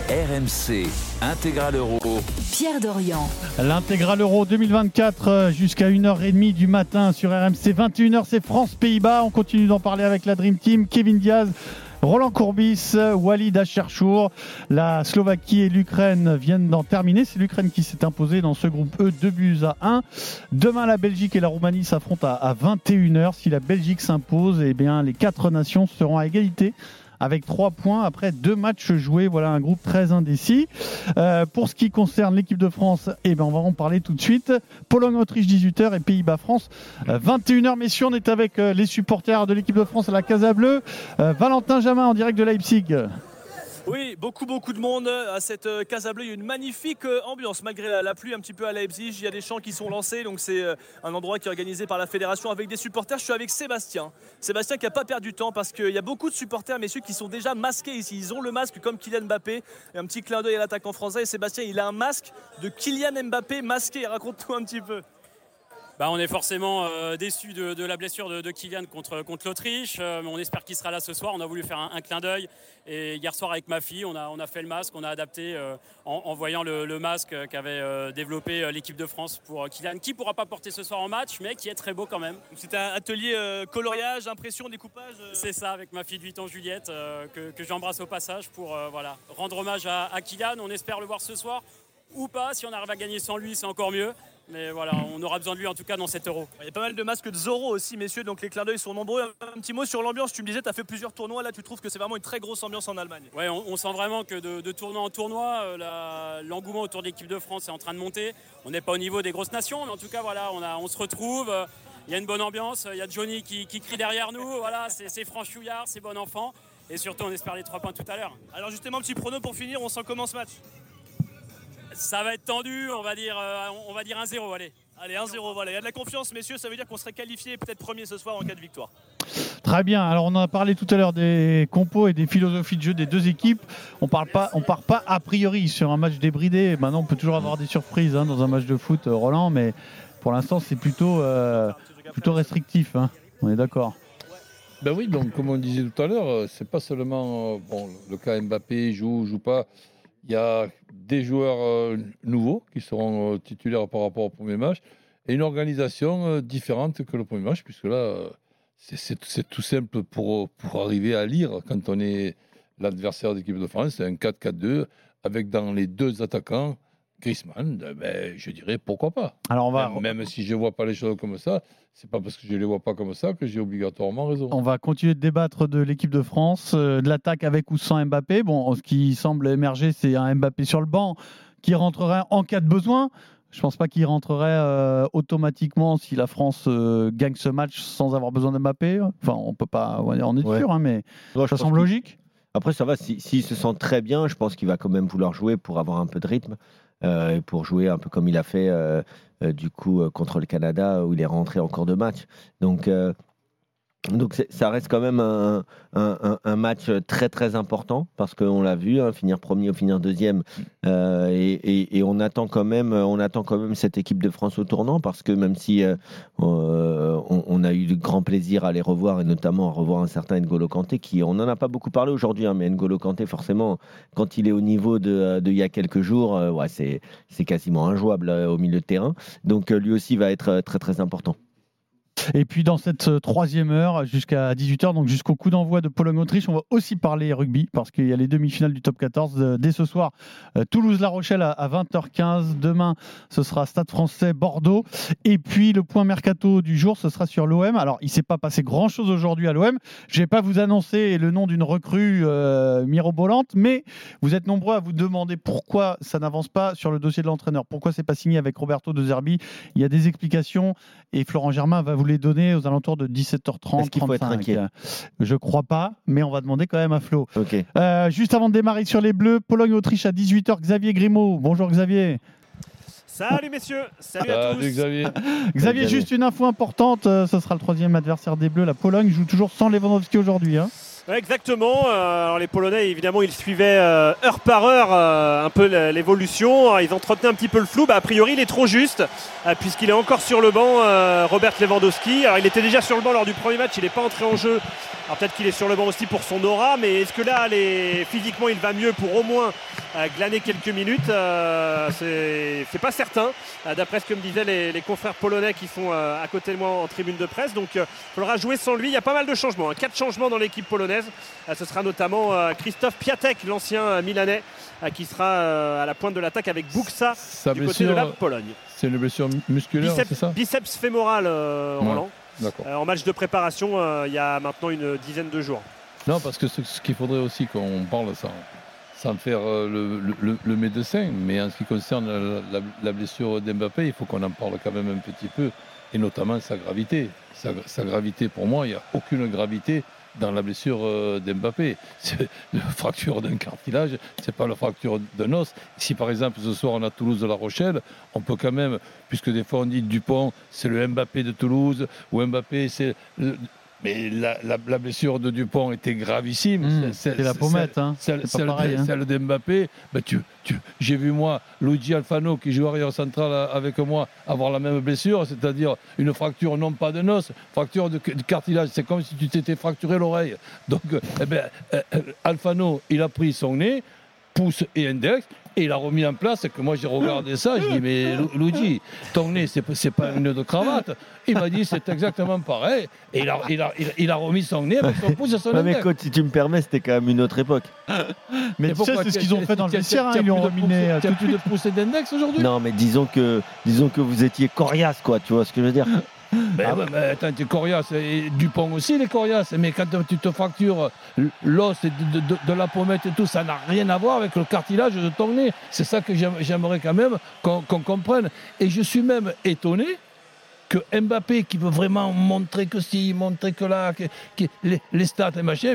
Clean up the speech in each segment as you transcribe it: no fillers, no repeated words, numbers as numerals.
RMC Intégral Euro. Pierre Dorian. L'Intégral Euro 2024 jusqu'à 1h30 du matin sur RMC. 21h, c'est France-Pays-Bas. On continue d'en parler avec la Dream Team. Kevin Diaz, Roland Courbis, Walid Acharchour. La Slovaquie et l'Ukraine viennent d'en terminer. C'est l'Ukraine qui s'est imposée dans ce groupe E, 2-1. Demain, la Belgique et la Roumanie s'affrontent à 21h. Si la Belgique s'impose, eh bien, les 4 nations seront à égalité avec 3 points après 2 matchs joués. Voilà un groupe très indécis. Pour ce qui concerne l'équipe de France, eh ben, on va en parler tout de suite. Pologne-Autriche, 18h et Pays-Bas-France, 21h. Messieurs, on est avec les supporters de l'équipe de France à la Casa Bleue. Valentin Jamin en direct de Leipzig. Oui, beaucoup de monde à cette Casa Bleue. Il y a une magnifique ambiance malgré la pluie un petit peu à Leipzig. Il y a des chants qui sont lancés, donc c'est un endroit qui est organisé par la fédération avec des supporters. Je suis avec Sébastien qui n'a pas perdu de temps parce qu'il y a beaucoup de supporters, messieurs, qui sont déjà masqués ici. Ils ont le masque comme Kylian Mbappé. Et un petit clin d'œil à l'attaquant français. Et Sébastien, il a un masque de Kylian Mbappé masqué. Raconte-nous un petit peu. On est forcément déçus de la blessure de Kylian contre l'Autriche. Mais on espère qu'il sera là ce soir. On a voulu faire un clin d'œil. Et hier soir avec ma fille, on a fait le masque, on a adapté en voyant le masque qu'avait développé l'équipe de France pour Kylian, qui ne pourra pas porter ce soir en match, mais qui est très beau quand même. C'est un atelier coloriage, impression, découpage C'est ça, avec ma fille de 8 ans Juliette, que j'embrasse au passage pour rendre hommage à Kylian. On espère le voir ce soir ou pas. Si on arrive à gagner sans lui, c'est encore mieux. Mais voilà, on aura besoin de lui en tout cas dans cet Euro. Il y a pas mal de masques de Zorro aussi, messieurs, donc les clins d'œil sont nombreux. Un petit mot sur l'ambiance, tu me disais, tu as fait plusieurs tournois, là tu trouves que c'est vraiment une très grosse ambiance en Allemagne. Ouais, on sent vraiment que de tournoi en tournoi, l'engouement autour de l'équipe de France est en train de monter. On n'est pas au niveau des grosses nations, mais en tout cas voilà, on se retrouve, il y a une bonne ambiance, il y a Johnny qui crie derrière nous, voilà, c'est franchouillard, c'est bon enfant. Et surtout on espère les 3 points tout à l'heure. Alors justement, petit prono pour finir, on sent comment ce match? Ça va être tendu, on va dire 1-0, allez. Allez, 1-0, voilà. Il y a de la confiance, messieurs. Ça veut dire qu'on serait qualifié peut-être premier ce soir en cas de victoire. Très bien. Alors, on en a parlé tout à l'heure des compos et des philosophies de jeu des deux équipes. On part pas a priori sur un match débridé. Maintenant, on peut toujours avoir des surprises dans un match de foot, Roland, mais pour l'instant, c'est plutôt restrictif. On est d'accord. Ben oui, donc comme on disait tout à l'heure, c'est pas seulement le cas Mbappé joue pas. Il y a des joueurs nouveaux qui seront titulaires par rapport au premier match et une organisation différente que le premier match, puisque là, c'est tout simple pour arriver à lire quand on est l'adversaire d'équipe de France. C'est un 4-4-2 avec dans les 2 attaquants Griezmann. Je dirais pourquoi pas. Alors même si je ne vois pas les choses comme ça, c'est pas parce que je ne les vois pas comme ça que j'ai obligatoirement raison. On va continuer de débattre de l'équipe de France, de l'attaque avec ou sans Mbappé. Bon, ce qui semble émerger, c'est un Mbappé sur le banc qui rentrerait en cas de besoin. Je ne pense pas qu'il rentrerait automatiquement si la France gagne ce match sans avoir besoin d'Mbappé. Enfin, on peut pas en être sûr, mais ça semble logique. Après, ça va. S'il se sent très bien, je pense qu'il va quand même vouloir jouer pour avoir un peu de rythme. Et pour jouer un peu comme il a fait contre le Canada où il est rentré en cours de match. Donc ça reste quand même un match très très important parce qu'on l'a vu, finir premier ou finir deuxième et on attend quand même cette équipe de France au tournant parce que même si on a eu de grand plaisir à les revoir et notamment à revoir un certain N'Golo Kanté on n'en a pas beaucoup parlé aujourd'hui, mais N'Golo Kanté forcément quand il est au niveau de il y a quelques jours, c'est quasiment injouable au milieu de terrain, donc lui aussi va être très très important. Et puis dans cette 3e heure jusqu'à 18h, donc jusqu'au coup d'envoi de Pologne-Autriche, on va aussi parler rugby parce qu'il y a les demi-finales du top 14 dès ce soir. Toulouse-La Rochelle à 20h15. Demain, ce sera Stade Français Bordeaux. Et puis le point mercato du jour, ce sera sur l'OM. Alors, il ne s'est pas passé grand-chose aujourd'hui à l'OM. Je ne vais pas vous annoncer le nom d'une recrue mirobolante, mais vous êtes nombreux à vous demander pourquoi ça n'avance pas sur le dossier de l'entraîneur. Pourquoi c'est pas signé avec Roberto De Zerbi? Il y a des explications et Florent Germain va vous les donner aux alentours de 17h30. Est-ce qu'il faut être inquiet? Je crois pas, mais on va demander quand même à Flo. Okay. Juste avant de démarrer sur les Bleus, Pologne-Autriche à 18h, Xavier Grimaud. Bonjour Xavier. Salut messieurs, salut à tous. Xavier, juste une info importante, ce sera le 3e adversaire des Bleus. La Pologne joue toujours sans Lewandowski aujourd'hui. Ouais, exactement. Alors les Polonais, évidemment, ils suivaient heure par heure un peu l'évolution. Ils entretenaient un petit peu le flou. A priori, il est trop juste puisqu'il est encore sur le banc, Robert Lewandowski. Alors il était déjà sur le banc lors du premier match, il n'est pas entré en jeu. Alors peut-être qu'il est sur le banc aussi pour son aura, mais est-ce que là, physiquement, il va mieux pour au moins glaner quelques minutes. C'est pas certain, d'après ce que me disaient les confrères polonais qui sont à côté de moi en tribune de presse. Donc il faudra jouer sans lui. Il y a pas mal de changements, 4 changements dans l'équipe polonaise. Ce sera notamment Krzysztof Piatek, l'ancien Milanais, qui sera à la pointe de l'attaque avec Buksa du côté de la Pologne. C'est une blessure musculaire, c'est ça ? Biceps fémoral, Roland. D'accord. En match de préparation, il y a maintenant une dizaine de jours. Non, parce que ce qu'il faudrait aussi qu'on parle sans faire le médecin, mais en ce qui concerne la blessure d'Mbappé, il faut qu'on en parle quand même un petit peu, et notamment sa gravité. Sa gravité, pour moi, il n'y a aucune gravité dans la blessure d'Mbappé. C'est la fracture d'un cartilage, c'est pas la fracture d'un os. Si par exemple ce soir on a Toulouse-La Rochelle, on peut quand même, puisque des fois on dit Dupont c'est le Mbappé de Toulouse, ou Mbappé c'est... Mais la blessure de Dupont était gravissime. C'est la pommette, celle hein. d'Mbappé, j'ai vu moi Luigi Alfano qui joue arrière central avec moi avoir la même blessure, c'est-à-dire une fracture non pas de os, fracture de cartilage. C'est comme si tu t'étais fracturé l'oreille. Donc Alfano, il a pris son nez, pouce et index, et il a remis en place, que moi j'ai regardé ça, je dis mais Luigi, ton nez c'est pas un nœud de cravate. Il m'a dit c'est exactement pareil, et il a remis son nez avec son pouce et son index. Mais quand, si tu me permets, c'était quand même une autre époque. Mais tu sais, c'est ce qu'ils ont fait dans le vestiaire, ils lui ont remis Tu n'as plus de pouce et d'index aujourd'hui ? Non, mais disons que vous étiez coriace, quoi, tu vois ce que je veux dire. Mais attends, tu es coriace, et Dupont aussi il est coriace, mais quand tu te fractures l'os de la pommette et tout, ça n'a rien à voir avec le cartilage de ton nez. C'est ça que j'aimerais quand même qu'on comprenne. Et je suis même étonné que Mbappé, qui veut vraiment montrer que si, montrer que là, les stats et machin,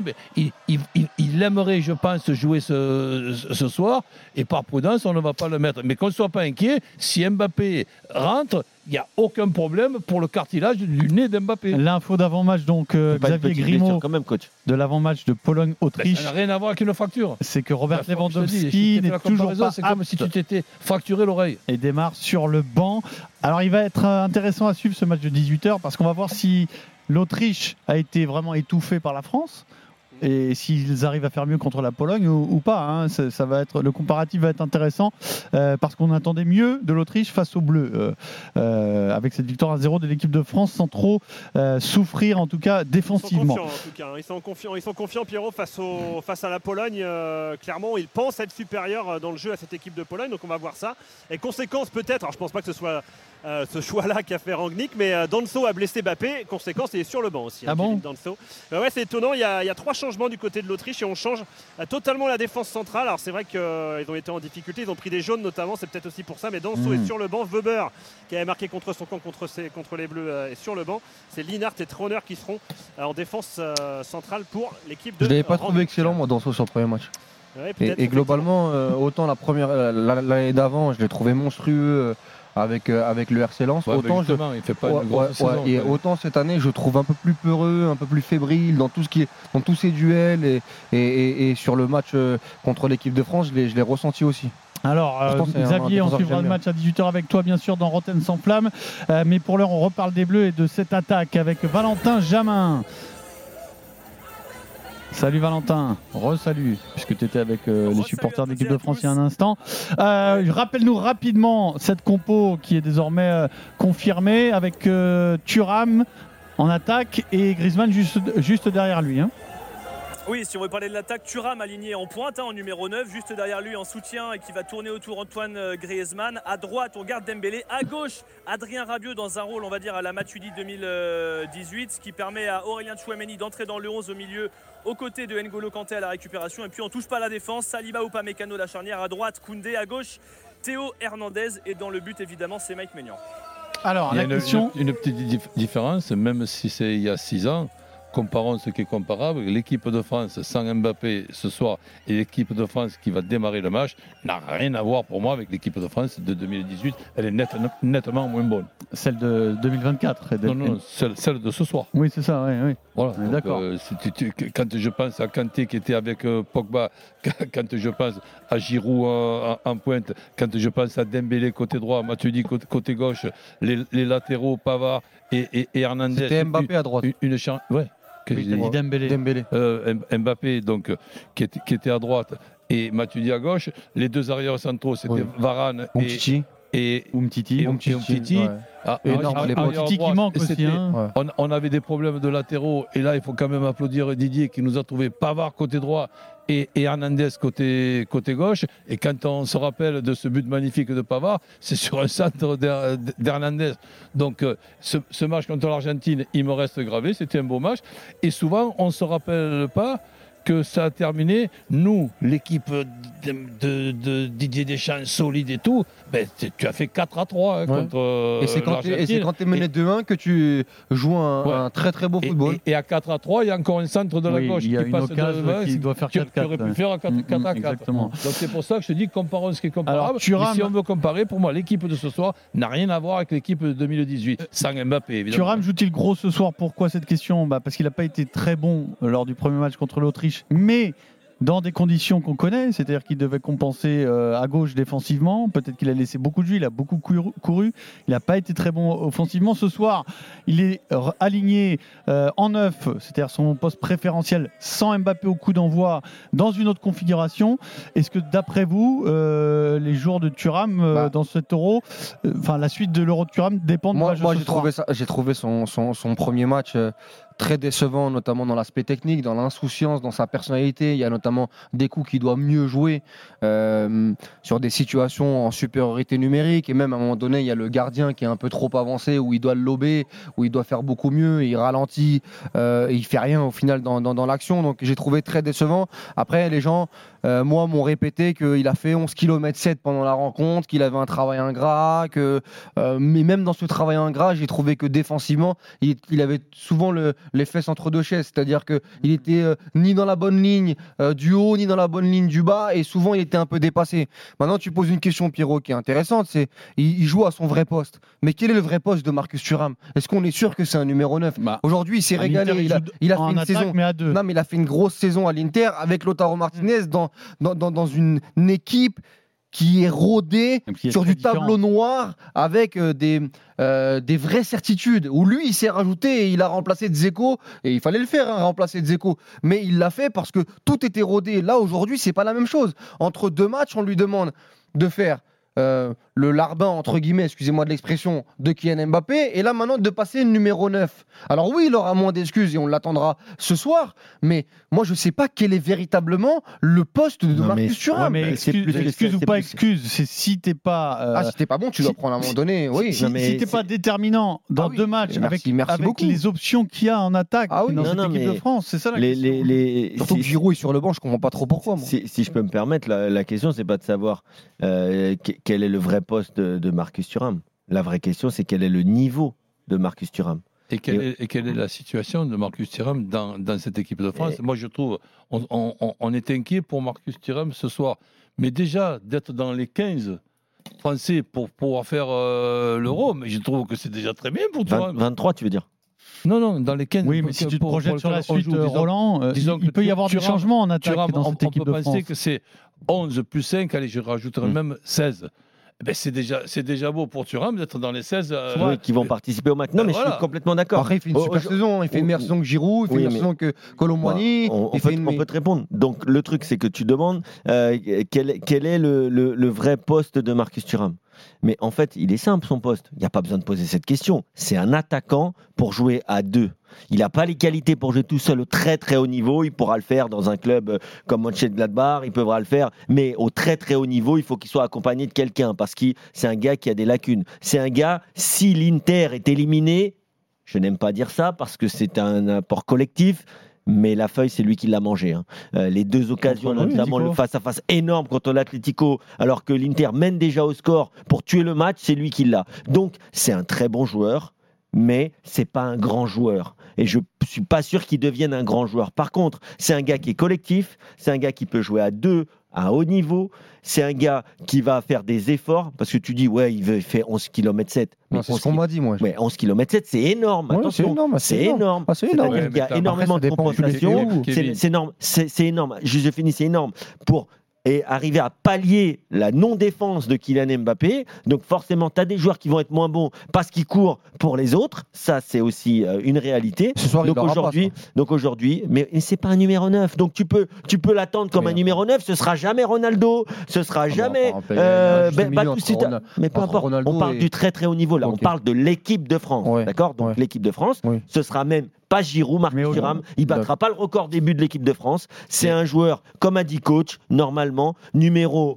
il aimerait, je pense, jouer ce soir, et par prudence, on ne va pas le mettre. Mais qu'on ne soit pas inquiet, si Mbappé rentre, il n'y a aucun problème pour le cartilage du nez d'Mbappé. L'info d'avant-match, donc Xavier Grimaud, quand même, coach. de l'avant-match de Pologne-Autriche. Ça n'a rien à voir avec une fracture. C'est que Robert Lewandowski n'est toujours pas c'est comme si tu t'étais fracturé l'oreille. Et démarre sur le banc. Alors il va être intéressant à suivre ce match de 18h parce qu'on va voir si l'Autriche a été vraiment étouffée par la France et s'ils arrivent à faire mieux contre la Pologne ou pas. Ça va être, le comparatif va être intéressant parce qu'on attendait mieux de l'Autriche face aux Bleus avec cette victoire à 0 de l'équipe de France sans trop souffrir, en tout cas défensivement. Ils sont confiants, Pierrot, face à la Pologne. Clairement, ils pensent être supérieurs dans le jeu à cette équipe de Pologne, donc on va voir ça. Et conséquence peut-être, alors je pense pas que ce soit ce choix-là qu'a fait Rangnick, mais Danso a blessé Mbappé. Conséquence, il est sur le banc aussi. Ah bon Danso. Ouais, c'est étonnant. Il y a 3 changements du côté de l'Autriche et on change totalement la défense centrale. Alors c'est vrai qu'ils ont été en difficulté, ils ont pris des jaunes notamment, c'est peut-être aussi pour ça. Mais Danso est sur le banc. Weber, qui avait marqué contre son camp contre les Bleus, est sur le banc. C'est Lienhardt et Trauner qui seront en défense centrale pour l'équipe de. Je l'avais pas trouvé excellent, moi, Danso, sur le premier match. Ouais, et globalement, autant l'année d'avant, je l'ai trouvé monstrueux. Avec le RC Lens, autant il fait pas une grosse saison, et autant cette année je trouve un peu plus peureux, un peu plus fébrile dans tous ces duels et sur le match contre l'équipe de France, je l'ai ressenti aussi. Alors Xavier, on suivra le match à 18h avec toi bien sûr dans Rotten sans flamme, mais pour l'heure on reparle des Bleus et de cette attaque avec Valentin Jamin. Salut Valentin, re-salut, puisque tu étais avec les supporters de l'équipe de France il y a un instant. Rappelle-nous rapidement cette compo qui est désormais confirmée avec Thuram en attaque et Griezmann juste derrière lui. Oui, si on veut parler de l'attaque, Thuram aligné en pointe, en numéro 9, juste derrière lui en soutien et qui va tourner autour Antoine Griezmann. À droite, on garde Dembélé. À gauche, Adrien Rabiot dans un rôle, on va dire, à la Matuidi 2018, ce qui permet à Aurélien Tchouaméni d'entrer dans le 11 au milieu, aux côtés de N'Golo Kanté à la récupération. Et puis on touche pas à la défense, Saliba ou Upamecano la charnière. À droite, Koundé. À gauche, Théo Hernandez. Et dans le but, évidemment, c'est Mike Maignan. Alors, il y a une petite différence, même si c'est il y a 6 ans. Comparons ce qui est comparable. L'équipe de France sans Mbappé ce soir et l'équipe de France qui va démarrer le match n'a rien à voir pour moi avec l'équipe de France de 2018. Elle est nettement moins bonne. Celle de 2024 Non, celle de ce soir. Oui, c'est ça, oui. Voilà, donc, d'accord. Quand je pense à Kanté qui était avec Pogba, quand je pense à Giroud en pointe, quand je pense à Dembélé côté droit, Matuidi côté gauche, les latéraux Pavard et Hernandez. C'était Mbappé à droite. Ouais. Dembélé. Mbappé donc qui était à droite et Matuidi à gauche. Les deux arrières centraux, c'était Varane et Umtiti. Ouais. Umtiti qui manque aussi. Hein. On avait des problèmes de latéraux et là il faut quand même applaudir Didier qui nous a trouvé Pavard côté droit et Hernandez côté gauche. Et quand on se rappelle de ce but magnifique de Pavard, c'est sur un centre d'Hernandez. Donc ce match contre l'Argentine, il me reste gravé, c'était un beau match. Et souvent on ne se rappelle pas que ça a terminé, nous, l'équipe de Didier Deschamps, solide et tout, ben, tu as fait 4-3 contre et c'est quand tu es mené 2-1 que tu joues un très très beau football. Et à 4-3, il y a encore un centre de la gauche qui passe qui doit faire 4-4. Qui aurait pu faire 4-4. Exactement. Donc c'est pour ça que je te dis, comparons ce qui est comparable. Si on veut comparer, pour moi, l'équipe de ce soir n'a rien à voir avec l'équipe de 2018, sans Mbappé, évidemment. Thuram joue-t-il gros ce soir? Pourquoi cette question? Parce qu'il n'a pas été très bon lors du premier match contre l'Autriche, mais dans des conditions qu'on connaît, c'est-à-dire qu'il devait compenser à gauche défensivement. Peut-être qu'il a laissé beaucoup de jus, il a beaucoup couru. Il n'a pas été très bon offensivement. Ce soir, il est aligné en 9, c'est-à-dire son poste préférentiel, sans Mbappé au coup d'envoi, dans une autre configuration. Est-ce que d'après vous, les jours de Thuram dans cet Euro, la suite de l'Euro de Thuram dépend de Moi, j'ai trouvé son premier match très décevant, notamment dans l'aspect technique, dans l'insouciance, dans sa personnalité. Il y a notamment des coups qu'il doit mieux jouer sur des situations en supériorité numérique. Et même à un moment donné, il y a le gardien qui est un peu trop avancé, où il doit le lober, où il doit faire beaucoup mieux. Il ralentit, et il fait rien au final dans l'action. Donc j'ai trouvé très décevant. Après, les gens, m'ont répété qu'il a fait 11 km 7 pendant la rencontre, qu'il avait un travail ingrat, mais même dans ce travail ingrat, j'ai trouvé que défensivement, il avait souvent les fesses entre deux chaises, c'est-à-dire qu'il était ni dans la bonne ligne du haut, ni dans la bonne ligne du bas, et souvent il était un peu dépassé. Maintenant, tu poses une question, Pierrot, qui est intéressante, c'est il joue à son vrai poste. Mais quel est le vrai poste de Marcus Thuram? Est-ce qu'on est sûr que c'est un numéro 9? Aujourd'hui, il s'est régalé, il a fait une saison. Mais à deux. Non, mais il a fait une grosse saison à l'Inter avec Lautaro Martinez dans une équipe qui est rodée sur du tableau noir avec des vraies certitudes, où lui il s'est rajouté et il a remplacé Dzeko, et il fallait le faire, remplacer Dzeko, mais il l'a fait parce que tout était rodé. Là aujourd'hui c'est pas la même chose. Entre deux matchs on lui demande de faire le larbin entre guillemets, excusez-moi de l'expression, de Kylian Mbappé, et là maintenant de passer numéro 9. Alors oui, il aura moins d'excuses et on l'attendra ce soir, mais moi je sais pas quel est véritablement le poste de Marcus Thuram. Mais excuse ou pas excuse, c'est si t'es pas si t'es pas bon, tu dois prendre à un moment donné. Oui. Si t'es pas déterminant dans deux matchs avec les options qu'il y a en attaque dans cette équipe de France, c'est ça la question. Surtout que Giroud est sur le banc, je comprends pas trop pourquoi. Moi. Si je peux me permettre, la question c'est pas de savoir quel est le vrai poste de Marcus Thuram. La vraie question, c'est quel est le niveau de Marcus Thuram. Et quelle est la situation de Marcus Thuram dans cette équipe de France? Moi, je trouve, on est inquiet pour Marcus Thuram ce soir. Mais déjà, d'être dans les 15 Français pour pouvoir faire l'Euro, mais je trouve que c'est déjà très bien pour Thuram. 23, tu veux dire? Non, dans les 15. Oui, mais si tu te projettes sur la suite, Roland, il peut y avoir des changements en attaque dans cette équipe de France. On peut penser que c'est 11 plus 5, allez, je rajouterai même 16. Ben c'est déjà beau pour Thuram d'être dans les 16 qui vont participer au match. Non, mais je suis complètement d'accord. Après, il fait une super saison. Il fait une meilleure saison que Giroud, il fait une meilleure saison que Colomboigny. On peut te répondre. Donc, le truc, c'est que tu demandes quel est le vrai poste de Marcus Thuram. Mais en fait, il est simple son poste. Il n'y a pas besoin de poser cette question. C'est un attaquant pour jouer à deux. Il n'a pas les qualités pour jouer tout seul au très très haut niveau. Il pourra le faire dans un club comme Mönchengladbach, il pourra le faire. Mais au très très haut niveau, il faut qu'il soit accompagné de quelqu'un parce que c'est un gars qui a des lacunes. C'est un gars, si l'Inter est éliminé, je n'aime pas dire ça parce que c'est un apport collectif, mais la feuille, c'est lui qui l'a mangé. Les deux occasions, notamment le face-à-face énorme contre l'Atlético, alors que l'Inter mène déjà au score pour tuer le match, c'est lui qui l'a. Donc, c'est un très bon joueur, mais c'est pas un grand joueur. Et je suis pas sûr qu'il devienne un grand joueur. Par contre, c'est un gars qui est collectif, c'est un gars qui peut jouer à deux, à haut niveau, c'est un gars qui va faire des efforts, parce que tu dis, il fait 11 km 7. Non, c'est ce qu'on m'a dit, moi. Mais 11 km 7, c'est énorme. Ouais, attention, c'est énorme. C'est énorme. Il y a énormément de compensation. C'est énorme. C'est énorme. Je finis, c'est énorme. Pour et arriver à pallier la non-défense de Kylian Mbappé. Donc forcément, tu as des joueurs qui vont être moins bons parce qu'ils courent pour les autres. Ça, c'est aussi une réalité. Ce soir, Donc aujourd'hui, mais c'est pas un numéro 9. Donc tu peux l'attendre comme un numéro 9. Ce sera jamais Ronaldo, ce sera jamais Batistuta. Mais peu importe. On parle du très très haut niveau là. On parle de l'équipe de France, d'accord. Donc l'équipe de France, ce sera même pas Giroud, Marcus Thuram. Il battra pas le record des buts de l'équipe de France. C'est un joueur, comme a dit coach, normalement numéro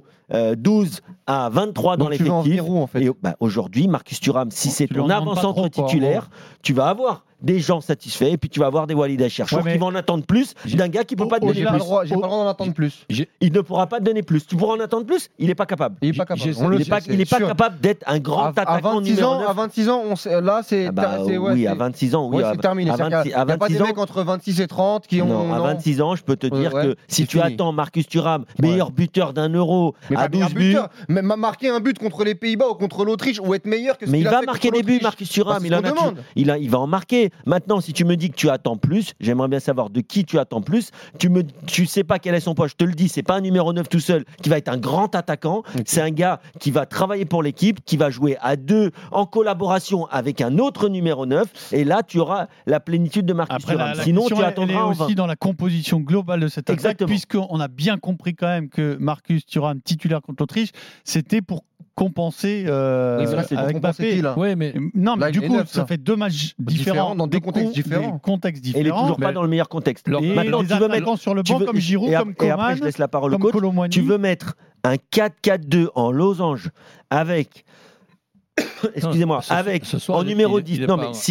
12 à 23 dans l'effectif. En fait. Et aujourd'hui, Marcus Thuram, si c'est ton avant-centre titulaire, tu vas avoir des gens satisfaits et puis tu vas avoir des Walid Acharchour qui vont en attendre plus d'un gars qui ne peut pas te donner plus. J'ai pas le droit d'en attendre plus. Il ne pourra pas te donner plus. Tu pourras en attendre plus, il n'est pas capable. Il n'est pas capable. Il n'est pas capable d'être un grand attaquant numéro 9. À 26 ans, là, c'est oui, à 26 ans, oui, c'est terminé. Il n'y a pas des mecs entre 26 et 30 qui ont... Non, à 26 ans, je peux te dire que si tu attends Marcus Thuram, meilleur buteur d'un Euro, à 12 buts... Mais marquer un but contre les Pays-Bas ou contre l'Autriche ou être meilleur que ce qu'il a fait. Mais il va marquer des buts, Marcus Thuram. Il va en marquer. Maintenant, si tu me dis que tu attends plus, j'aimerais bien savoir de qui tu attends plus. Tu sais pas quel est son poids. Je te le dis, c'est pas un numéro 9 tout seul qui va être un grand attaquant. Okay. C'est un gars qui va travailler pour l'équipe, qui va jouer à deux en collaboration avec un autre numéro 9. Et là, tu auras la plénitude de Marcus Thuram. Sinon, tu attendras en aussi dans la composition globale de cette attaque, puisqu'on a bien compris quand même que Marcus Thuram, titulaire contre l'Autriche, c'était pour compenser avec Mbappé. Oui, mais non, mais du coup, ça fait deux matchs différents dans deux contextes différents. Et il n'est toujours pas dans le meilleur contexte. Et maintenant, tu veux mettre sur le banc comme Giroud, comme Coman, et après, je laisse la parole au coach. Tu veux mettre un 4-4-2 en losange avec excusez-moi, avec en numéro 10.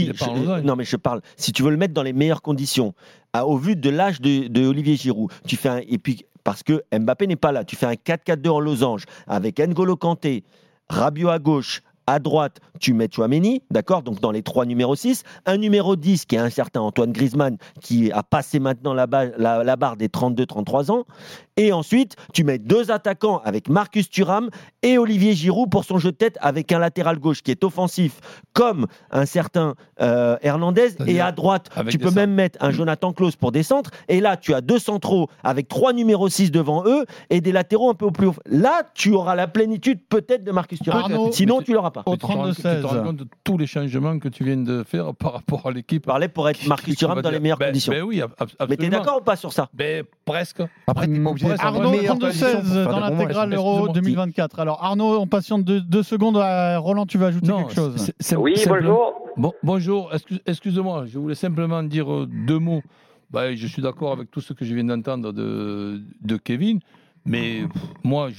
Non, mais je parle. Si tu veux le mettre dans les meilleures conditions, au vu de l'âge de Olivier Giroud, tu fais et puis parce que Mbappé n'est pas là, tu fais un 4-4-2 en losange avec N'Golo Kanté, Rabiot à gauche. À droite, tu mets Tchouaméni, d'accord, donc dans les trois numéros 6. Un numéro 10 qui est un certain Antoine Griezmann qui a passé maintenant la barre des 32-33 ans. Et ensuite, tu mets deux attaquants avec Marcus Thuram et Olivier Giroud pour son jeu de tête avec un latéral gauche qui est offensif comme un certain Hernandez. Et à droite, tu peux même mettre un Jonathan Klaus pour des centres. Et là, tu as deux centraux avec trois numéros 6 devant eux et des latéraux un peu plus haut. Là, tu auras la plénitude peut-être de Marcus Thuram. Sinon, tu l'auras pas. Au 32-16. Tu te rends compte de tous les changements que tu viens de faire par rapport à l'équipe. Parler pour être Marcus Thuram dans les meilleures conditions. Oui, absolument. Mais tu es d'accord ou pas sur ça? Presque. Après, tu n'es pas obligé d'être Arnaud, 32-16 dans l'intégrale Euro 2024. Alors Arnaud, on patiente 2 secondes. Roland, tu vas ajouter quelque chose? Oui, bonjour. Bonjour, excusez-moi, je voulais simplement dire 2 mots. Je suis d'accord avec tout ce que je viens d'entendre de Kevin, mais moi,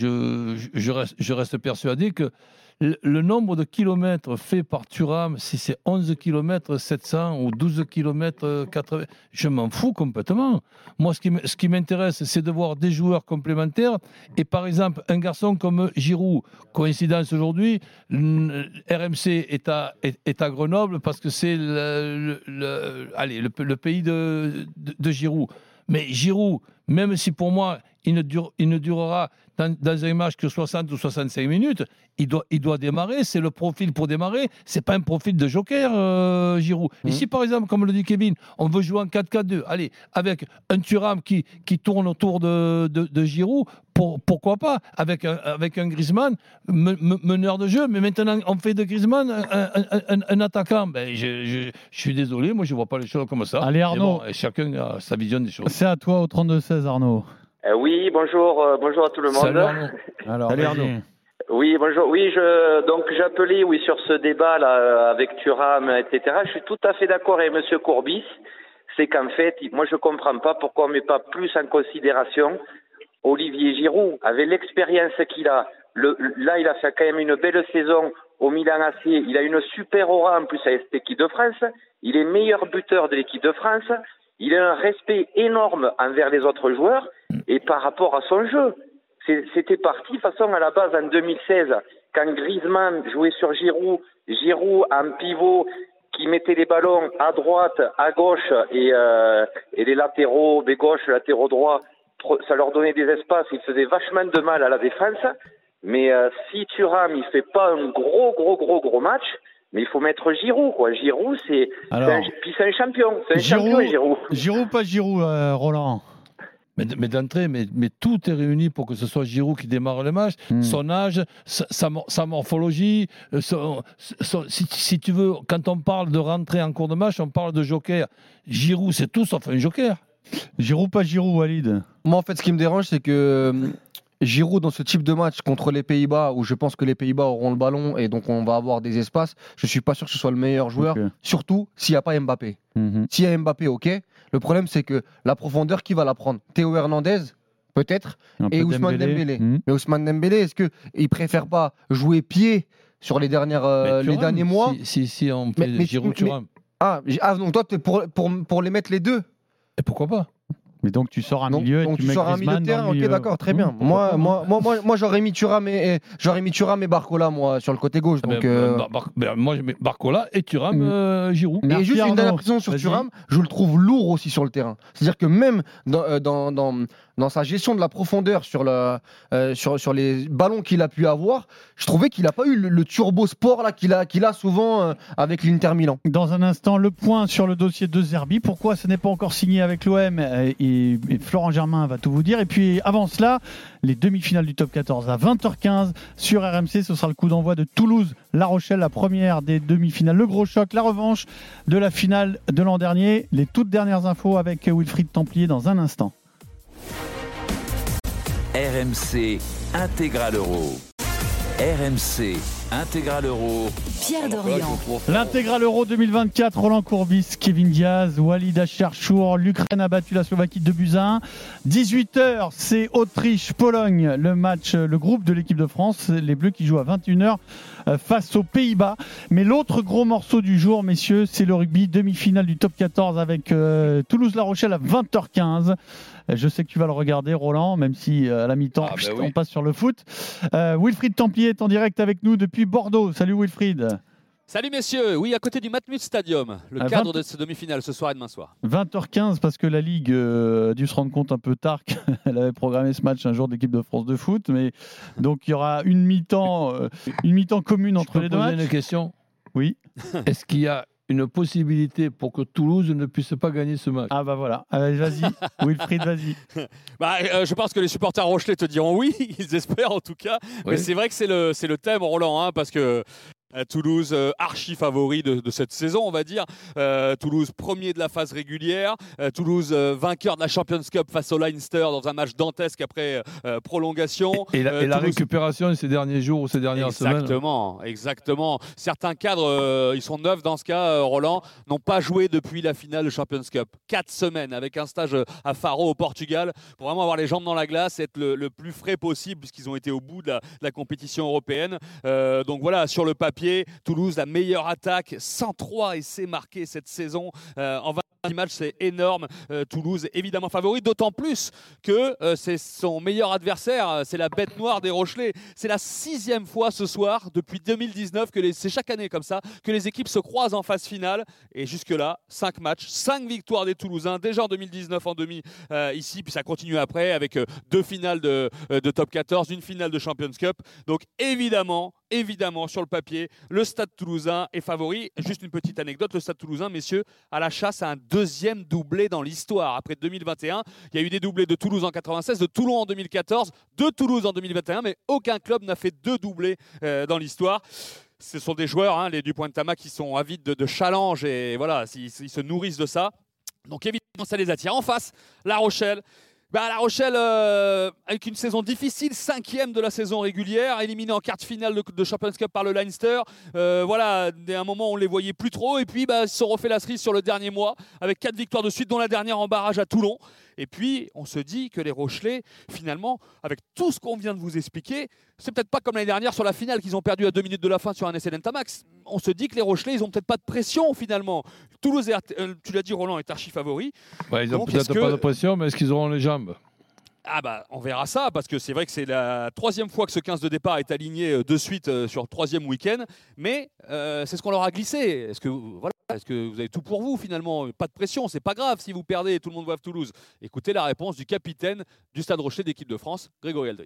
je reste persuadé que le nombre de kilomètres faits par Thuram, si c'est 11 km 700 ou 12 km 80, je m'en fous complètement. Moi, ce qui m'intéresse, c'est de voir des joueurs complémentaires. Et par exemple, un garçon comme Giroud, coïncidence aujourd'hui, RMC est à Grenoble parce que c'est le pays de Giroud. Mais Giroud, même si pour moi, il ne durera dans un match que 60 ou 65 minutes, il doit démarrer, c'est le profil pour démarrer, c'est pas un profil de joker, Giroud. Et si par exemple, comme le dit Kevin, on veut jouer en 4-4-2, allez, avec un Thuram qui tourne autour de Giroud, pourquoi pas, avec un Griezmann, meneur de jeu, mais maintenant on fait de Griezmann un attaquant. Je suis désolé, moi je vois pas les choses comme ça. Allez Arnaud, chacun a sa vision des choses. C'est à toi au 32-16 Arnaud. Oui, bonjour à tout le monde. Salut Arnaud. Salut Arnaud. Oui, bonjour. Oui, donc j'appelais sur ce débat là avec Thuram, etc. Je suis tout à fait d'accord avec Monsieur Courbis. C'est qu'en fait, moi je comprends pas pourquoi on met pas plus en considération Olivier Giroud avec l'expérience qu'il a. Là, il a fait quand même une belle saison au Milan AC. Il a une super aura en plus avec cette équipe de France. Il est meilleur buteur de l'équipe de France. Il a un respect énorme envers les autres joueurs et par rapport à son jeu. C'était parti, de toute façon, à la base, en 2016, quand Griezmann jouait sur Giroud en pivot, qui mettait les ballons à droite, à gauche, et les latéraux, des gauches, latéraux droits, ça leur donnait des espaces, ils faisaient vachement de mal à la défense. Mais si Thuram, il fait pas un gros match, mais il faut mettre Giroud, quoi. Giroud, c'est un champion. C'est un champion, Giroud. Giroud, pas Giroud, Roland. Mais d'entrée, mais tout est réuni pour que ce soit Giroud qui démarre le match. Son âge, sa morphologie. Si tu veux, quand on parle de rentrer en cours de match, on parle de joker. Giroud, c'est tout sauf un joker. Giroud, pas Giroud, Walid. Moi, en fait, ce qui me dérange, c'est que Giroud, dans ce type de match contre les Pays-Bas, où je pense que les Pays-Bas auront le ballon et donc on va avoir des espaces, je ne suis pas sûr que ce soit le meilleur joueur, surtout s'il n'y a pas Mbappé. S'il y a Mbappé, ok. Le problème, c'est que la profondeur, qui va la prendre? Théo Hernandez, peut-être, et Ousmane Dembélé. Mais Ousmane Dembélé, est-ce qu'il ne préfère pas jouer pied sur les derniers mois? Si on fait Giroud, Thuram. Donc toi, tu es pour les mettre les deux? Et pourquoi pas? Mais donc tu sors un milieu et tu mets sors un milieu de terrain, ok, d'accord, très bien. Moi, j'aurais mis Thuram et Barcola, moi, sur le côté gauche. Donc, moi, je mets Barcola et Thuram, Giroud. Et juste une dernière précision sur Thuram, je le trouve lourd aussi sur le terrain. C'est-à-dire que même dans sa gestion de la profondeur sur les ballons qu'il a pu avoir, je trouvais qu'il n'a pas eu le turbo sport là qu'il a souvent avec l'Inter Milan. Dans un instant, le point sur le dossier de Zerbi. Pourquoi ce n'est pas encore signé avec l'OM et Florent Germain va tout vous dire. Et puis avant cela, les demi-finales du top 14 à 20h15 sur RMC. Ce sera le coup d'envoi de Toulouse-La Rochelle, la première des demi-finales. Le gros choc, la revanche de la finale de l'an dernier. Les toutes dernières infos avec Wilfried Templier dans un instant. RMC Intégral Euro. RMC Intégral Euro. Pierre Dorian. L'Intégral Euro 2024, Roland Courbis, Kevin Diaz, Walid Acharchour. L'Ukraine a battu la Slovaquie 2-1. 18h, c'est Autriche-Pologne, le groupe de l'équipe de France. Les Bleus qui jouent à 21h face aux Pays-Bas. Mais l'autre gros morceau du jour, messieurs, c'est le rugby, demi-finale du top 14 avec Toulouse-La Rochelle à 20h15. Je sais que tu vas le regarder, Roland, même si à la mi-temps, on passe sur le foot. Wilfried Templier est en direct avec nous depuis Bordeaux. Salut Wilfried. Salut messieurs, oui, à côté du Matmut Stadium, le cadre de ces demi-finales ce soir et demain soir. 20h15 parce que la Ligue a dû se rendre compte un peu tard qu'elle avait programmé ce match un jour d'équipe de France de foot. Mais donc il y aura une mi-temps commune entre les deux matchs. Je peux poser une question? Oui. Est-ce qu'il y a une possibilité pour que Toulouse ne puisse pas gagner ce match? Ah bah voilà, vas-y, Wilfried, vas-y. Je pense que les supporters rochelais te diront oui, ils espèrent en tout cas. Oui. Mais c'est vrai que c'est le thème, Roland, parce que Toulouse, archi favori de cette saison, on va dire. Toulouse, premier de la phase régulière. Toulouse, vainqueur de la Champions Cup face au Leinster dans un match dantesque après prolongation. Et la récupération ces derniers jours ou ces dernières semaines. Exactement. Certains cadres, ils sont neufs dans ce cas, Roland, n'ont pas joué depuis la finale de Champions Cup. 4 semaines avec un stage à Faro au Portugal pour vraiment avoir les jambes dans la glace, être le plus frais possible puisqu'ils ont été au bout de la compétition européenne. Donc voilà, sur le papier, Toulouse, la meilleure attaque, 103 essais marqués cette saison en 20 matchs, c'est énorme. Toulouse, évidemment favori, d'autant plus que c'est son meilleur adversaire, c'est la bête noire des Rochelais. C'est la 6e fois ce soir, depuis 2019, c'est chaque année comme ça, que les équipes se croisent en phase finale. Et jusque-là, 5 matchs, 5 victoires des Toulousains, déjà en 2019 en demi ici, puis ça continue après avec 2 finales de top 14, une finale de Champions Cup. Donc évidemment, sur le papier, le Stade Toulousain est favori. Juste une petite anecdote, le Stade Toulousain, messieurs, à la chasse à un 2e doublé dans l'histoire. Après 2021, il y a eu des doublés de Toulouse en 96, de Toulon en 2014, de Toulouse en 2021, mais aucun club n'a fait 2 doublés dans l'histoire. Ce sont des joueurs, les Dupont-de-Tama, qui sont avides de challenge et voilà, ils se nourrissent de ça. Donc évidemment, ça les attire. En face, La Rochelle. La Rochelle, avec une saison difficile, 5e de la saison régulière, éliminée en quart de finale de Champions Cup par le Leinster. À un moment, on ne les voyait plus trop. Et puis, ils se sont refait la cerise sur le dernier mois, avec 4 victoires de suite, dont la dernière en barrage à Toulon. Et puis, on se dit que les Rochelais, finalement, avec tout ce qu'on vient de vous expliquer, c'est peut-être pas comme l'année dernière sur la finale qu'ils ont perdu à 2 minutes de la fin sur un essai d'Entamax. On se dit que les Rochelais, ils n'ont peut-être pas de pression, finalement. Toulouse, tu l'as dit, Roland, est archi favori. Ils n'ont peut-être pas de pression, mais est-ce qu'ils auront les jambes? On verra ça, parce que c'est vrai que c'est la 3e fois que ce 15 de départ est aligné de suite sur le 3e week-end, mais c'est ce qu'on leur a glissé. Est-ce que vous avez tout pour vous finalement? Pas de pression, c'est pas grave si vous perdez et tout le monde voit Toulouse. Écoutez la réponse du capitaine du Stade Rochelais d'équipe de France, Grégory Aldrit.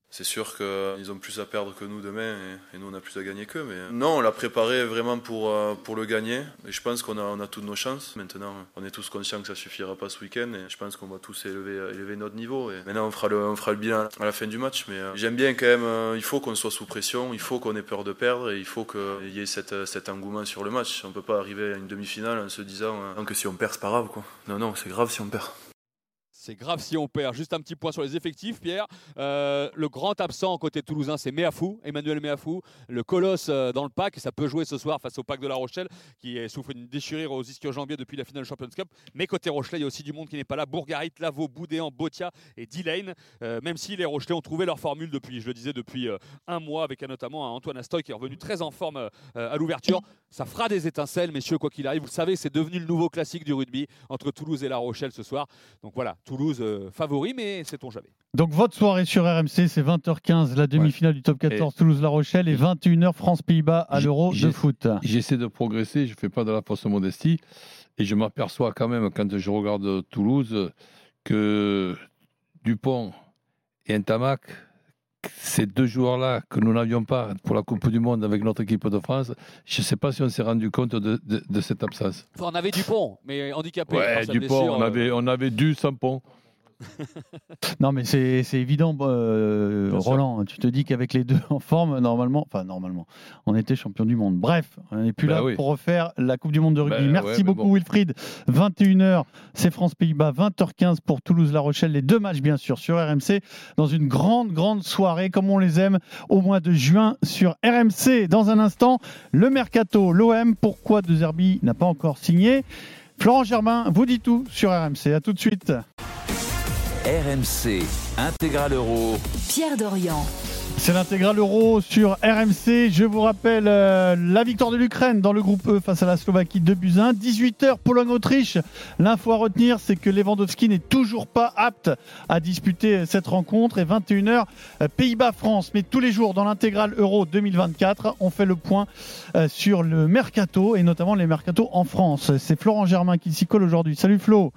C'est sûr qu'ils ont plus à perdre que nous demain et nous on a plus à gagner qu'eux. Mais non, on l'a préparé vraiment pour le gagner et je pense qu'on a toutes nos chances. Maintenant, on est tous conscients que ça suffira pas ce week-end et je pense qu'on va tous élever notre niveau. Et maintenant, on fera le bilan à la fin du match. Mais j'aime bien quand même, il faut qu'on soit sous pression, il faut qu'on ait peur de perdre et il faut qu'il y ait cet engouement sur le match. On peut pas arriver à une demi-finale en se disant que si on perd, c'est pas grave, quoi. Non, c'est grave si on perd. C'est grave si on perd. Juste un petit point sur les effectifs, Pierre. Le grand absent côté toulousain, c'est Emmanuel Meafou, le colosse dans le pack. Ça peut jouer ce soir face au pack de La Rochelle qui souffre d'une déchirure aux ischio-jambiers depuis la finale de Champions Cup. Mais côté Rochelais, il y a aussi du monde qui n'est pas là. Bourgarit, Lavaux, Boudéan, Botia et Dillane. Même si les Rochelais ont trouvé leur formule depuis un mois, avec notamment Antoine Astoy qui est revenu très en forme à l'ouverture. Ça fera des étincelles, messieurs, quoi qu'il arrive. Vous le savez, c'est devenu le nouveau classique du rugby entre Toulouse et La Rochelle ce soir. Donc voilà, Toulouse favori, mais sait-on jamais. Donc votre soirée sur RMC, c'est 20h15, la demi-finale du top 14 Toulouse-La Rochelle et 21h France-Pays-Bas à l'Euro de foot. J'essaie de progresser, je ne fais pas de la fausse modestie et je m'aperçois quand même quand je regarde Toulouse que Dupont et Ntamak, ces deux joueurs-là que nous n'avions pas pour la Coupe du Monde avec notre équipe de France, je ne sais pas si on s'est rendu compte de cette absence. Enfin, on avait Dupont, mais handicapé. Ouais, Dupont, on avait du Sampon. Non mais c'est évident, Roland, tu te dis qu'avec les deux en forme, normalement, on était champion du monde. Bref, on n'est plus là pour refaire la Coupe du Monde de rugby. Merci beaucoup Wilfried. 21h, c'est France-Pays-Bas, 20h15 pour Toulouse-La Rochelle. Les deux matchs bien sûr sur RMC dans une grande soirée comme on les aime au mois de juin sur RMC. Dans un instant, le Mercato, l'OM, pourquoi De Zerbi n'a pas encore signé. Florent Germain vous dit tout sur RMC. À tout de suite. RMC Intégral Euro. Pierre Dorian. C'est l'Intégral Euro sur RMC. Je vous rappelle la victoire de l'Ukraine dans le groupe E face à la Slovaquie 2-1. 18h Pologne-Autriche. L'info à retenir, c'est que Lewandowski n'est toujours pas apte à disputer cette rencontre. Et 21h Pays-Bas-France. Mais tous les jours dans l'Intégral Euro 2024, on fait le point sur le Mercato et notamment les Mercatos en France. C'est Florent Germain qui s'y colle aujourd'hui. Salut Flo.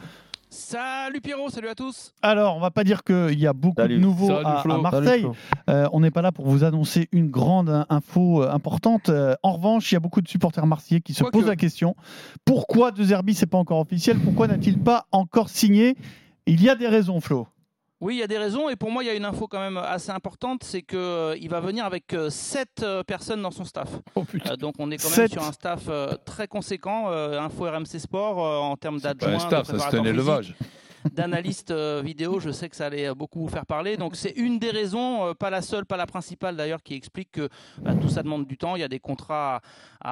Salut Pierrot, salut à tous. Alors, on va pas dire qu'il y a beaucoup de nouveaux à Marseille. On n'est pas là pour vous annoncer une grande info importante. En revanche, il y a beaucoup de supporters marseillais qui se posent la question. Pourquoi De Zerbi, c'est pas encore officiel? Pourquoi n'a-t-il pas encore signé? Il y a des raisons, Flo. Oui, il y a des raisons et pour moi, il y a une info quand même assez importante, c'est qu'il va venir avec 7 personnes dans son staff. Donc on est quand même sur un staff très conséquent, Info RMC Sport, en termes d'adjoints, un staff, c'est un élevage. D'analystes vidéo, je sais que ça allait beaucoup vous faire parler. Donc c'est une des raisons, pas la seule, pas la principale d'ailleurs, qui explique que tout ça demande du temps. Il y a des contrats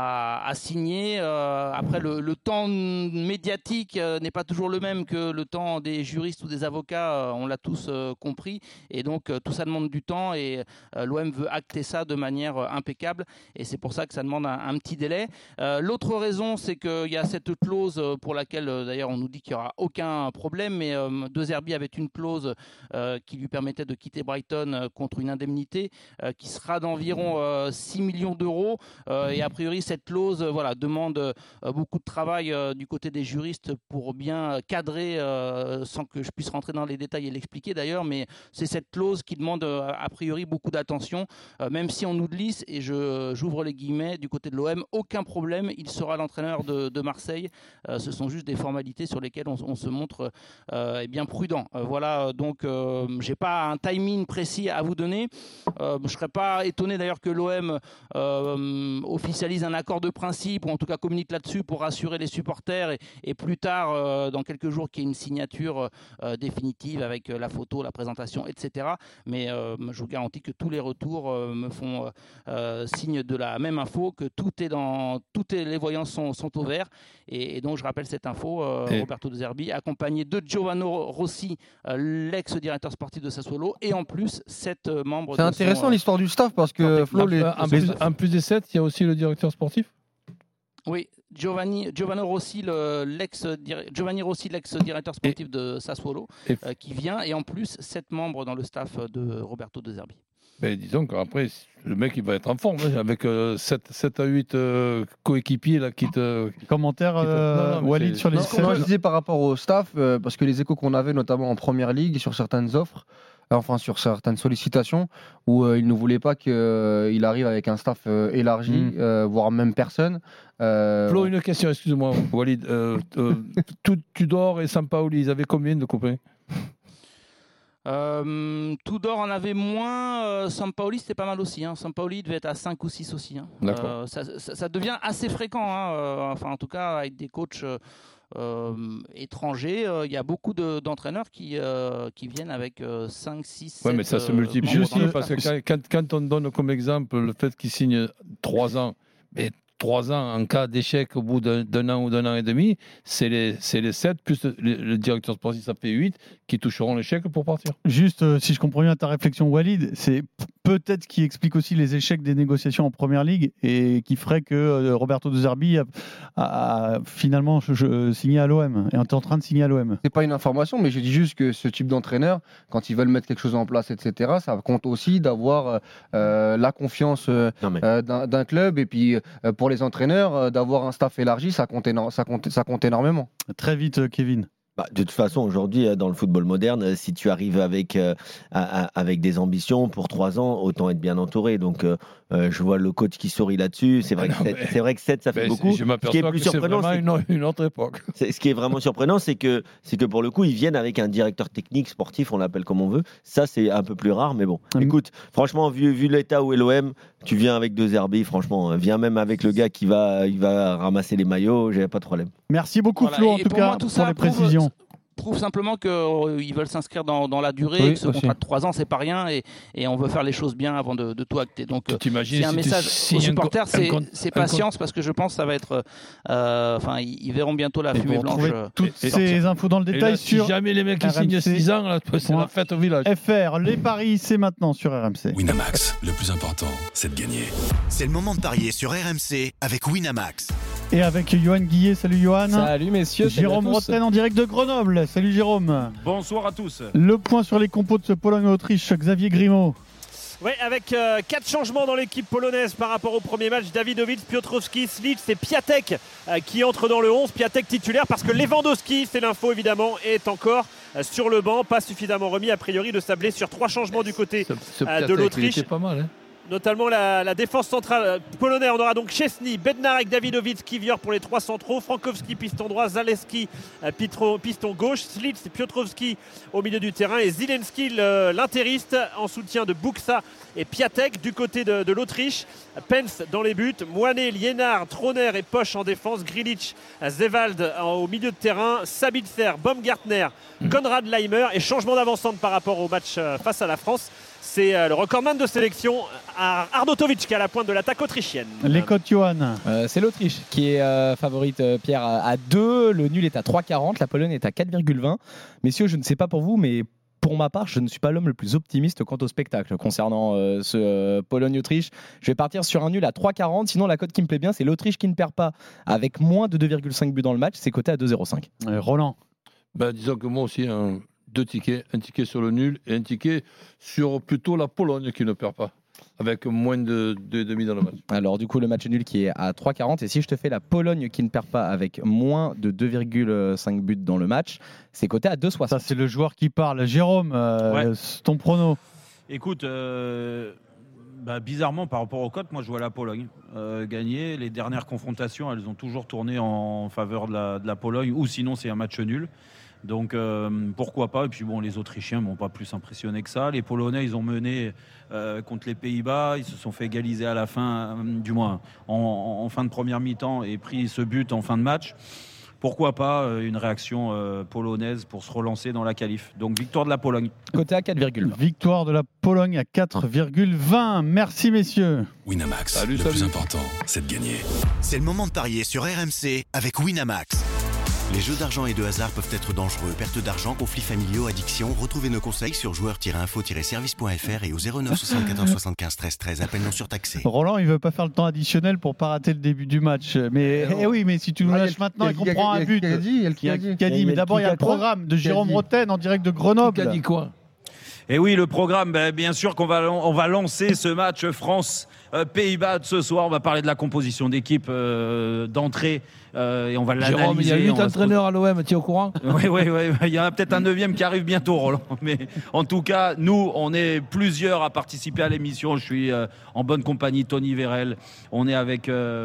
à signer. Après, le temps médiatique n'est pas toujours le même que le temps des juristes ou des avocats. On l'a tous compris. Et donc tout ça demande du temps et l'OM veut acter ça de manière impeccable. Et c'est pour ça que ça demande un petit délai. L'autre raison, c'est qu'il y a cette clause pour laquelle d'ailleurs on nous dit qu'il n'y aura aucun problème. Mais De Zerbi avait une clause qui lui permettait de quitter Brighton contre une indemnité qui sera d'environ 6 millions d'euros. Et a priori, cette clause demande beaucoup de travail du côté des juristes pour bien cadrer, sans que je puisse rentrer dans les détails et l'expliquer d'ailleurs, mais c'est cette clause qui demande a priori beaucoup d'attention, même si on nous glisse, et j'ouvre les guillemets, du côté de l'OM, aucun problème, il sera l'entraîneur de Marseille. Ce sont juste des formalités sur lesquelles on se montre est bien prudent. Voilà, donc j'ai pas un timing précis à vous donner. Je serais pas étonné d'ailleurs que l'OM officialise un accord de principe ou en tout cas communique là-dessus pour rassurer les supporters et plus tard, dans quelques jours, qu'il y ait une signature définitive avec la photo, la présentation, etc. Mais je vous garantis que tous les retours me font signe de la même info, que toutes les voyances sont au vert. Et donc je rappelle cette info, Roberto De Zerbi accompagné de Giovanni Rossi, l'ex-directeur sportif de Sassuolo, et en plus 7 membres. C'est intéressant l'histoire du staff parce que Flo, en plus des 7, il y a aussi le directeur sportif. Oui, Giovanni Rossi, l'ex-directeur sportif de Sassuolo, qui vient, et en plus 7 membres dans le staff de Roberto De Zerbi. Ben, disons qu'après, le mec il va être en forme avec 7 à 8 coéquipiers là, qui te. Commentaire Walid sur les. Non, je disais par rapport au staff, parce que les échos qu'on avait notamment en première ligue sur certaines offres, enfin sur certaines sollicitations, où il ne voulait pas qu'il arrive avec un staff élargi, voire même personne. Flo, une question, excuse-moi, Walid. Tudor et Sampaoli, ils avaient combien de copains? Tudor en avait moins, Sampaoli c'était pas mal aussi. Sampaoli devait être à 5 ou 6 aussi. D'accord. Ça devient assez fréquent, enfin en tout cas avec des coachs étrangers. Il y a beaucoup d'entraîneurs qui viennent avec 5, 6, 7... Oui, mais ça se multiplie aussi, parce que quand on donne comme exemple le fait qu'il signe 3 ans, mais 3 ans en cas d'échec au bout d'un an ou d'un an et demi, c'est les 7 plus le directeur sportif, ça fait 8 qui toucheront l'échec pour partir. Juste, si je comprends bien ta réflexion, Walid, c'est peut-être ce qui explique aussi les échecs des négociations en Première Ligue et qui ferait que Roberto De Zerbi a finalement signé à l'OM et est en train de signer à l'OM. C'est pas une information, mais je dis juste que ce type d'entraîneur, quand ils veulent mettre quelque chose en place, etc., ça compte aussi d'avoir la confiance d'un club, et puis pour les entraîneurs, d'avoir un staff élargi, ça compte énormément. Très vite, Kevin. De toute façon, aujourd'hui, dans le football moderne, si tu arrives avec des ambitions pour 3 ans, autant être bien entouré. Donc, je vois le coach qui sourit là-dessus. C'est vrai que 7, ça fait beaucoup. Je m'aperçois que c'est vraiment une autre époque. Ce qui est vraiment surprenant, c'est que pour le coup, ils viennent avec un directeur technique, sportif, on l'appelle comme on veut. Ça, c'est un peu plus rare, mais bon. Écoute, franchement, vu l'état où est l'OM, tu viens avec De Zerbi, franchement, viens même avec le gars qui va ramasser les maillots, j'ai pas de problème. Merci beaucoup, Flo, en tout cas, pour les précisions. Prouve simplement qu'ils veulent s'inscrire dans la durée, que ce contrat de 3 ans, c'est pas rien, et on veut faire les choses bien avant de tout acter. Donc, c'est un message aux supporters, c'est patience, parce que je pense que ça va être... ils verront bientôt la fumée blanche. Toutes ces infos dans le détail là, sur... Si jamais les mecs qui signent 6 ans, là, c'est la fête au village. FR, les paris, c'est maintenant sur RMC. Winamax, le plus important, c'est de gagner. C'est le moment de parier sur RMC avec Winamax. Et avec Johan Guillet, salut Johan. Salut messieurs. Jérôme Rotten en direct de Grenoble. Salut Jérôme. Bonsoir à tous. Le point sur les compos de ce Pologne-Autriche, Xavier Grimaud. Oui, avec 4 changements dans l'équipe polonaise par rapport au premier match. Davidovich, Piotrowski, Slic et Piatek qui entrent dans le 11. Piatek titulaire parce que Lewandowski, c'est l'info évidemment, est encore sur le banc. Pas suffisamment remis a priori de sa blessure. 3 changements du côté de l'Autriche. C'est pas mal, hein. Notamment la défense centrale polonaise. On aura donc Szczesny, Bednarek, Davidovich, Kiwior pour les 3 centraux, Frankowski piston droit, Zaleski piston gauche, Slits, Piotrowski au milieu du terrain et Zielinski l'interiste en soutien de Buksa et Piatek du côté de l'Autriche. Pence dans les buts, Moinet, Liénard, Troner et Posch en défense, Grilic, Zewald au milieu de terrain, Sabitzer, Baumgartner, Konrad Leimer et changement d'avancante par rapport au match face à la France. C'est le recordman de sélection Arnautovic qui est à la pointe de l'attaque autrichienne. Les cotes, Johan. C'est l'Autriche qui est favorite, Pierre, à 2. Le nul est à 3,40. La Pologne est à 4,20. Messieurs, je ne sais pas pour vous, mais pour ma part, je ne suis pas l'homme le plus optimiste quant au spectacle concernant ce Pologne-Autriche. Je vais partir sur un nul à 3,40. Sinon, la cote qui me plaît bien, c'est l'Autriche qui ne perd pas avec moins de 2,5 buts dans le match. C'est coté à 2,05. Roland. Disons que moi aussi, 2 tickets, un ticket sur le nul et un ticket sur plutôt la Pologne qui ne perd pas, avec moins de 2,5 dans le match. Alors du coup le match nul qui est à 3,40, et si je te fais la Pologne qui ne perd pas avec moins de 2,5 buts dans le match, c'est coté à 2,60. Ça c'est le joueur qui parle. Jérôme, ton prono? Écoute, bizarrement par rapport aux cotes, moi je vois la Pologne gagner. Les dernières confrontations, elles ont toujours tourné en faveur de la Pologne, ou sinon c'est un match nul. Donc pourquoi pas. Et puis bon, les Autrichiens m'ont pas plus impressionné que ça. Les Polonais, ils ont mené contre les Pays-Bas, ils se sont fait égaliser à la fin, du moins en fin de première mi-temps, et pris ce but en fin de match. Pourquoi pas une réaction polonaise pour se relancer dans la qualif. Donc victoire de la Pologne. Côté à 4,20. Victoire de la Pologne à 4,20. Merci messieurs. Winamax, le plus important, c'est de gagner. C'est le moment de parier sur RMC avec Winamax. Les jeux d'argent et de hasard peuvent être dangereux. Perte d'argent, conflits familiaux, addiction. Retrouvez nos conseils sur joueurs-info-service.fr et au 09 74 75 13 13. Appel non surtaxé. Roland, il veut pas faire le temps additionnel pour pas rater le début du match. Mais oui, mais si tu nous lâches maintenant et qu'on prend un but, il y a dit. Mais d'abord, il y a le programme de Jérôme Rotten en direct de Grenoble. Qui a dit quoi? Et oui, le programme, bien sûr qu'on va lancer ce match France-Pays-Bas ce soir. On va parler de la composition d'équipe d'entrée et on va l'analyser. Jérôme, il y a 8 entraîneurs à l'OM, tu es au courant? Oui, il y en a peut-être un 9e qui arrive bientôt, Roland. Mais en tout cas, nous, on est plusieurs à participer à l'émission. Je suis en bonne compagnie, Tony Vérel. On est avec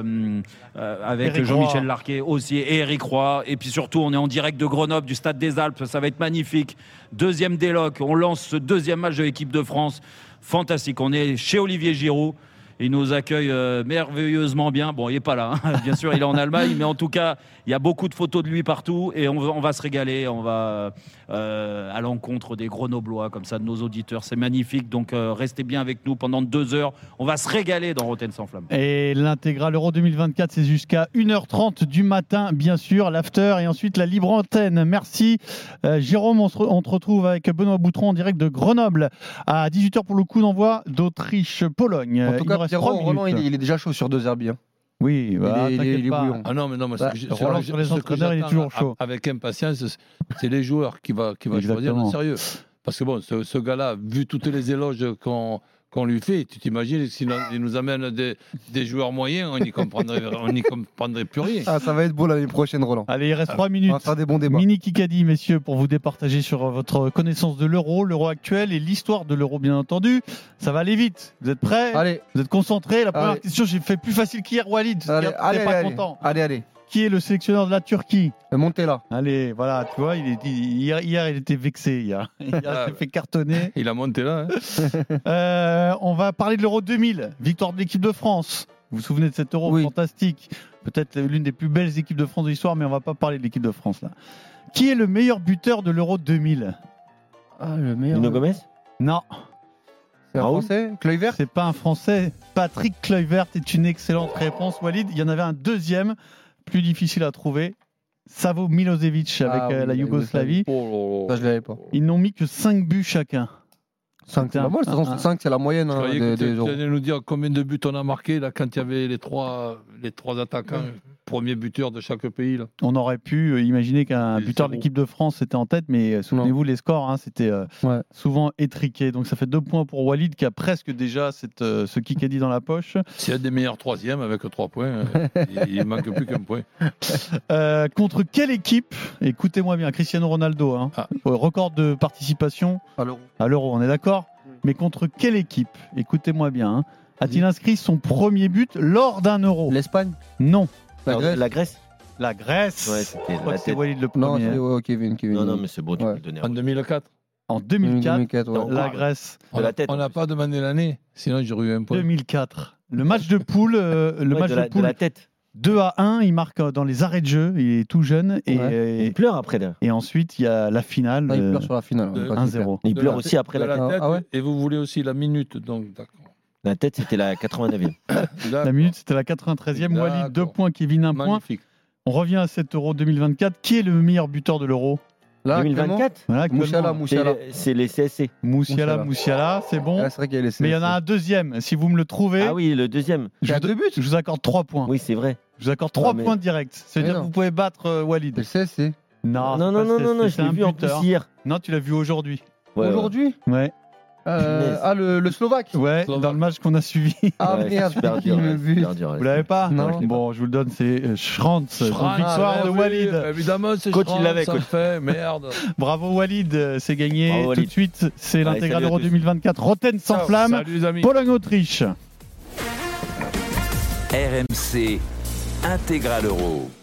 Jean-Michel Larquet aussi et Eric Roy. Et puis surtout, on est en direct de Grenoble, du Stade des Alpes. Ça va être magnifique. Deuxième déloc. On lance ce deuxième match de l'équipe de France. Fantastique. On est chez Olivier Giroud. Il nous accueille merveilleusement bien. Bon, il n'est pas là, hein. Bien sûr, il est en Allemagne, mais en tout cas, il y a beaucoup de photos de lui partout et on va se régaler. On va à l'encontre des Grenoblois, comme ça, de nos auditeurs. C'est magnifique. Donc, restez bien avec nous pendant 2 heures. On va se régaler dans Rotten sans flamme. Et l'intégral Euro 2024, c'est jusqu'à 1h30 du matin, bien sûr, l'after et ensuite la libre antenne. Merci, Jérôme. On te retrouve avec Benoît Boutron en direct de Grenoble à 18h pour le coup d'envoi d'Autriche-Pologne. En tout cas, Roland, il est déjà chaud sur 2 Herbie. Hein. Oui, il est bouillant. Ah non, mais Roland sur les entraîneurs, il est toujours chaud. Avec impatience, c'est les joueurs qui va choisir en sérieux. Parce que bon, ce gars-là, vu toutes les éloges qu'on lui fait, tu t'imagines s'il nous amène des joueurs moyens, on n'y comprendrait plus rien. Ah, ça va être beau l'année prochaine, Roland. Allez, il reste 3 minutes. On va faire des bons débats. Mini Kikadi, messieurs, pour vous départager sur votre connaissance de l'euro actuel et l'histoire de l'euro, bien entendu. Ça va aller vite. Vous êtes prêts? Allez. Vous êtes concentrés? La première question, j'ai fait plus facile qu'hier, Walid. Allez, content. Allez. Qui est le sélectionneur de la Turquie? Montella. Allez, voilà, tu vois, hier, il était vexé. Il s'est fait cartonner. Il a monté là. Hein. On va parler de l'Euro 2000. Victoire de l'équipe de France. Vous vous souvenez de cet Euro fantastique? Peut-être l'une des plus belles équipes de France de l'histoire, mais on ne va pas parler de l'équipe de France là. Qui est le meilleur buteur de l'Euro 2000? Le meilleur. Nuno Gomes? Non. C'est un Français? Kluivert? C'est pas un Français. Patrick Kluivert est une excellente réponse, Walid. Il y en avait un deuxième, plus difficile à trouver. Savo Milosevic avec la Yougoslavie. Ça, je l'avais pas. Ils n'ont mis que 5 buts chacun. 5, c'est pas mal. 5, c'est la moyenne des euros. Tu allais nous dire combien de buts on a marqué là, quand il y avait les trois attaquants, premiers buteurs de chaque pays. Là. On aurait pu imaginer qu'un buteur de l'équipe de France était en tête, mais souvenez-vous, les scores, c'était souvent étriqué. Donc ça fait 2 points pour Walid qui a presque déjà ce Kikadi dans la poche. C'est un des meilleurs troisièmes avec 3 points. Il ne manque plus qu'un point. Contre quelle équipe? Écoutez-moi bien, Cristiano Ronaldo, record de participation à l'Euro, on est d'accord? Mais contre quelle équipe? Écoutez-moi bien. A-t-il inscrit son premier but lors d'un Euro? L'Espagne? Non. La Grèce? La Grèce. Ouais, c'était je crois que c'est Walid le premier. Non, c'est Kevin. Non, mais c'est bon, tu peux le donner. En 2004. En 2004, la Grèce. On n'a pas demandé l'année, sinon j'aurais eu un point. 2004. Le match de poule, de la tête. 2-1, il marque dans les arrêts de jeu, il est tout jeune et il pleure après. Et ensuite il y a la finale. Il pleure sur la finale. 1-0. Il pleure aussi après la tête. Et vous voulez aussi la minute, donc d'accord. La tête, c'était la 89e. La minute, c'était la 93e. Walid, 2 points, Kevin, 1 point. On revient à cet Euro 2024. Qui est le meilleur buteur de l'Euro? 2024 Moussiala. C'est les CSC. Moussiala, c'est bon. C'est vrai qu'il y a les CSC. Mais il y en a un deuxième, si vous me le trouvez. Ah oui, le deuxième. Je vous accorde 3 points. Oui, c'est vrai. Je vous accorde 3 points directs. C'est-à-dire que vous pouvez battre Walid. Le CSC. Non, je l'ai vu en plus hier. Non, tu l'as vu aujourd'hui. Aujourd'hui? Ouais. Le Slovaque. Ouais, dans le match qu'on a suivi. Ah merde, super dur. Vous l'avez pas? Non. Bon, je vous le donne, c'est Schrantz. Victoire de Walid. Évidemment, c'est Coach, il l'avait, coach. Merde. Bravo Walid, c'est gagné. Bravo, Walid. Tout de suite, c'est l'intégral Euro 2024. Rotten sans flamme. Salut les amis. Pologne-Autriche. RMC Intégral Euro.